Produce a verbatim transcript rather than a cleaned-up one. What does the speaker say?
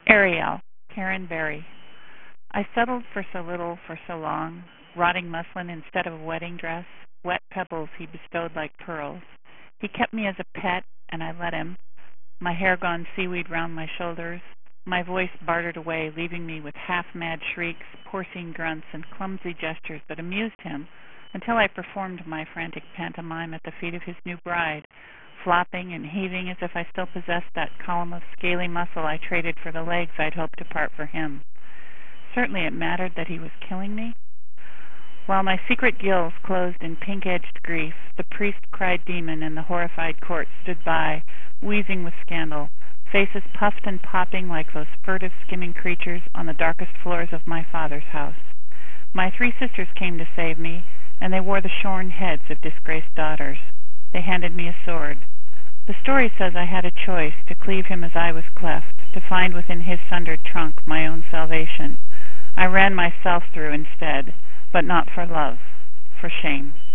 Ariel, Karen Berry. I settled for so little for so long, rotting muslin instead of a wedding dress, wet pebbles he bestowed like pearls. He kept me as a pet, and I let him, my hair gone seaweed round my shoulders, my voice bartered away, leaving me with half-mad shrieks, porcine grunts, and clumsy gestures that amused him, until I performed my frantic pantomime at the feet of his new bride, flopping and heaving as if I still possessed that column of scaly muscle I traded for the legs I'd hoped to part for him. Certainly it mattered that he was killing me. While my secret gills closed in pink-edged grief, the priest-cried demon and the horrified court stood by, wheezing with scandal, faces puffed and popping like those furtive skimming creatures on the darkest floors of my father's house. My three sisters came to save me, and they wore the shorn heads of disgraced daughters. They handed me a sword. The story says I had a choice, to cleave him as I was cleft, to find within his sundered trunk my own salvation. I ran myself through instead, but not for love, for shame.